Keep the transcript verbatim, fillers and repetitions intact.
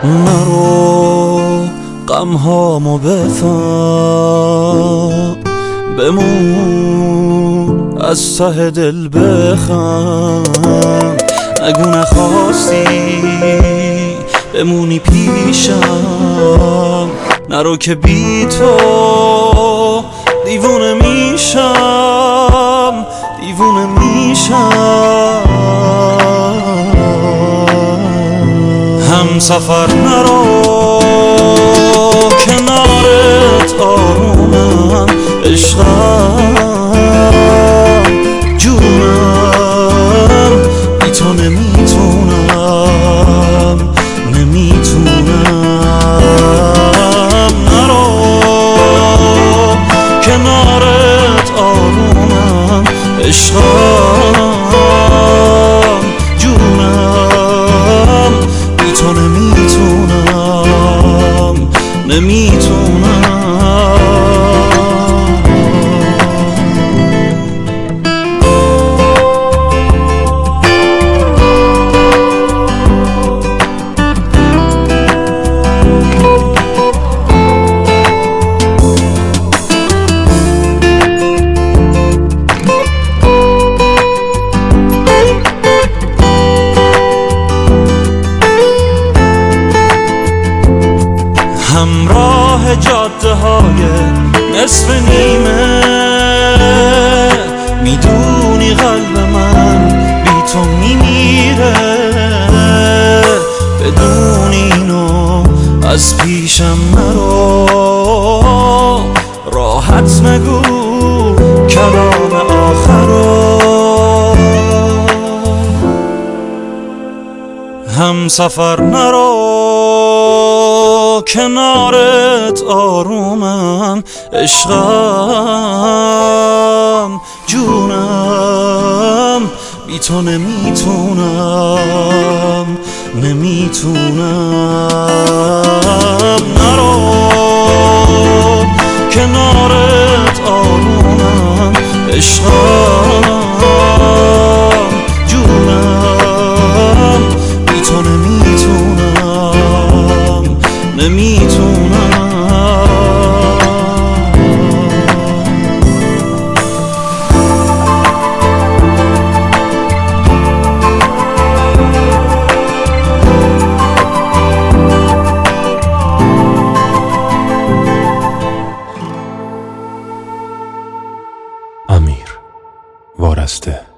نرو غمهامو بفهم، بمون از ته دل بخم. نگو نخواستی بمونی پیشم، نرو که بی تو دیوونه میشم، دیوونه میشم. هم سفر نرو کنارت آرومم، عشقم جونم، بی تو نمیتونم نمیتونم. نرو کنارت آرومم، عشقم جونم، بی تو نمیتونم نمیتونم. همراه جاده های نصف نیمه، میدونی قلب من بی تو میمیره. بدون اینو از پیشم نرو، راحت نگو کلام آخرو. هم سفر نرو کنارت آرومم، عشقم جونم، بی تو نمیتونم نمیتونم. نرو کنارت آرومم، عشقم جونم، بی تو نمیتونم نمیتونم. امیر وارسته.